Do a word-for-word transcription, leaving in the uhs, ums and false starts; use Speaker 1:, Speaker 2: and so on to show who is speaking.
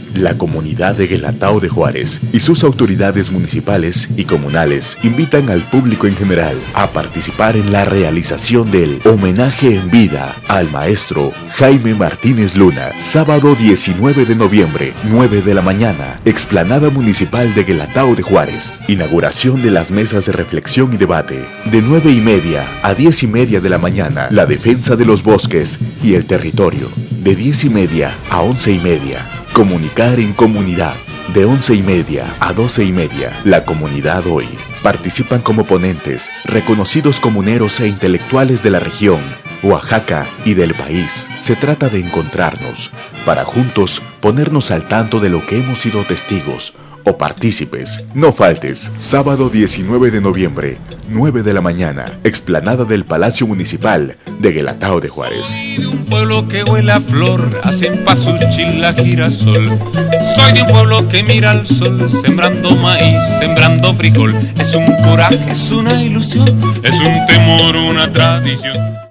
Speaker 1: La comunidad de Guelatao de Juárez y sus autoridades municipales y comunales invitan al público en general a participar en la realización del homenaje en vida al maestro Jaime Martínez Luna, sábado diecinueve de noviembre, nueve de la mañana, explanada municipal de Guelatao de Juárez. Inauguración de las mesas de reflexión y debate. De nueve y media a diez y media de la mañana, la defensa de los bosques y el territorio. De diez y media a once y media. Comunicar en comunidad. De once y media a doce y media. La comunidad hoy. Participan como ponentes reconocidos comuneros e intelectuales de la región, Oaxaca y del país. Se trata de encontrarnos para juntos ponernos al tanto de lo que hemos sido testigos o partícipes. No faltes, sábado diecinueve de noviembre, nueve de la mañana, explanada del Palacio Municipal de Guelatao de Juárez.
Speaker 2: Soy de un pueblo que huele a flor, hacen pasuchil la girasol. Soy de un pueblo que mira al sol, sembrando maíz, sembrando frijol. Es un coraje, es una ilusión, es un temor, una tradición.